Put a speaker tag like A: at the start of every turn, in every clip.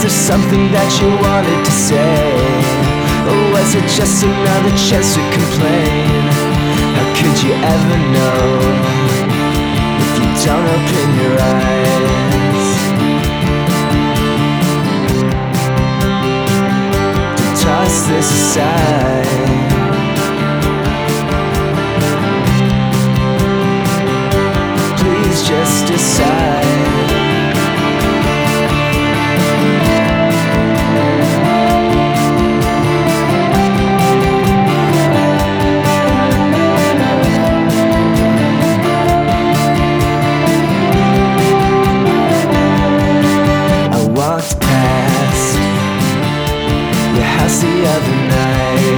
A: there something that you wanted to say? Or was it just another chance to complain? How could you ever know if you don't open your eyes? To toss this aside. Please just decide. The other night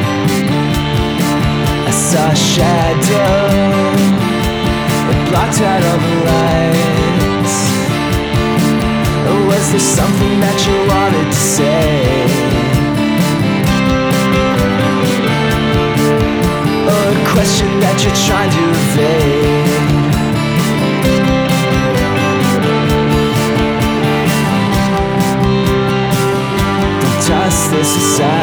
A: I saw a shadow, it blocked out all the lights. Or was there something that you wanted to say? Or a question that you're trying to evade? Toss this aside.